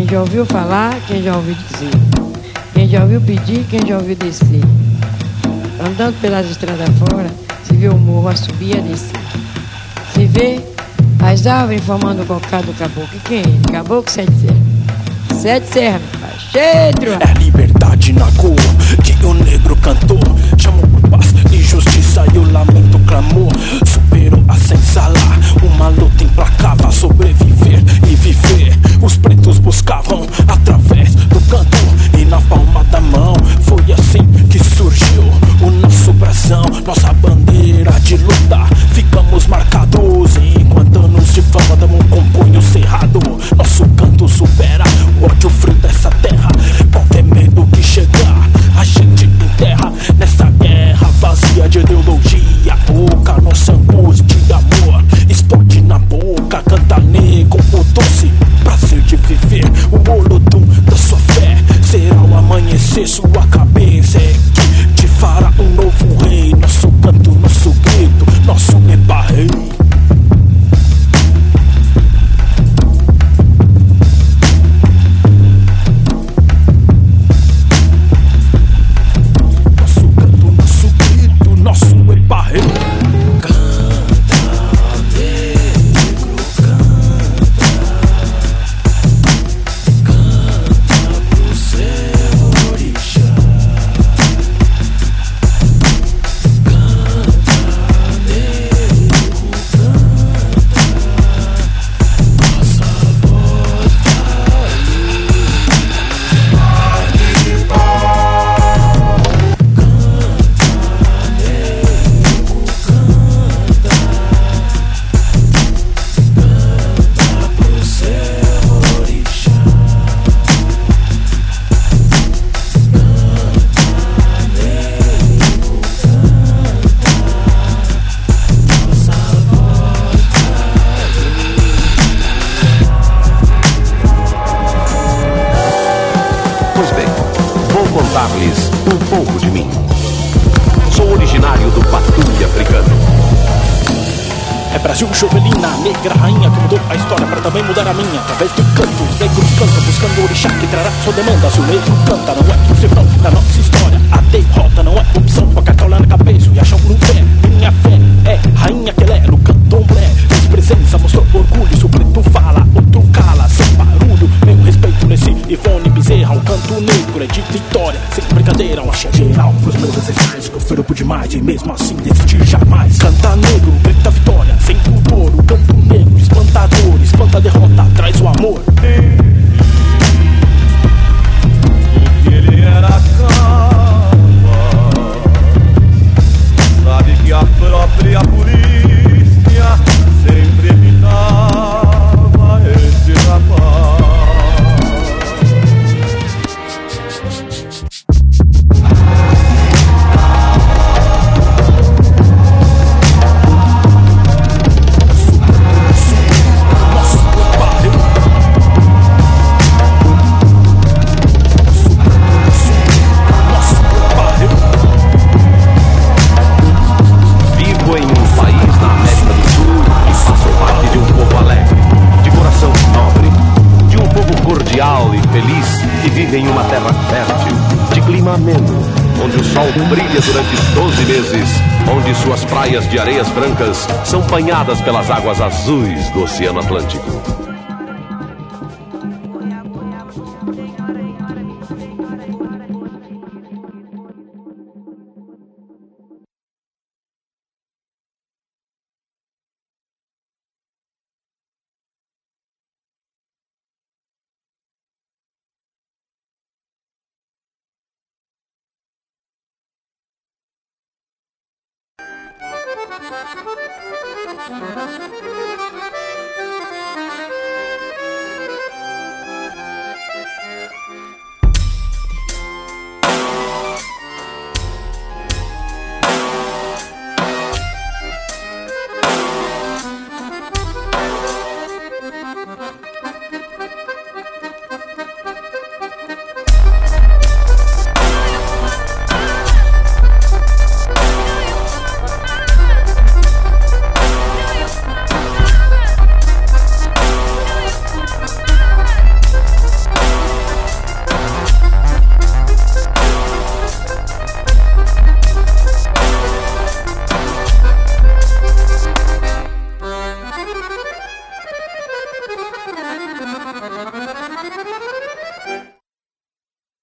Quem já ouviu falar, quem já ouviu dizer. Quem já ouviu pedir, quem já ouviu descer. Andando pelas estradas fora, se vê o morro a subir e a descer. Se vê as árvores formando o cocado do caboclo. E quem é ele? Caboclo Sete Serras. Sete Serras, meu pai. Cheio. É liberdade na cor que o negro cantou. Chamou por paz e justiça e o lamento clamou. Superou a senzala, uma luta implacável. Sobreviver e viver. Os pretos buscavam através do canto e na palma da mão. Foi assim que surgiu o nosso brasão, nossa bandeira de luta. Ficamos marcados enquanto anos de fama damos com punho cerrado. Nosso canto supera o ódio frio dessa terra. Qualquer medo que chegar, a gente enterra nessa guerra vazia de ideologia. Oca, nossa angústia de amor explode na boca. Canta nego, o doce prazer de viver. O olodum da sua fé será o amanhecer. Sua cabeça é que te fará um novo rei. Nosso canto, nosso grito, nosso epa-rei. Um pouco de mim. Sou originário do Patrulha Africano. É Brasil, Jovelina, negra rainha que mudou a história pra também mudar a minha. Através do canto, os negros cantam buscando o orixá que trará sua demanda. Se o negro canta, não é possível da nossa história. A derrota não é opção, com a cartola na cabeça e a chão no pé. Minha fé é rainha que ela é no candomblé. Fez presença, mostrou orgulho, se o preto fala, outro cala, sem barulho. Meu respeito nesse Ivone Bezerra, o canto negro é de vitória. Sem brincadeira, uma axé geral pros meus ancestrais que oferou por demais e mesmo assim desistir jamais. Canta negro, grita vitória, sem pudor, o canto negro espantador, espanta a derrota, traz o amor. O que ele era capaz, sabe que a própria polícia sempre evitava esse rapaz. Em uma terra fértil, de clima ameno, onde o sol brilha durante 12 meses, onde suas praias de areias brancas são banhadas pelas águas azuis do Oceano Atlântico. Música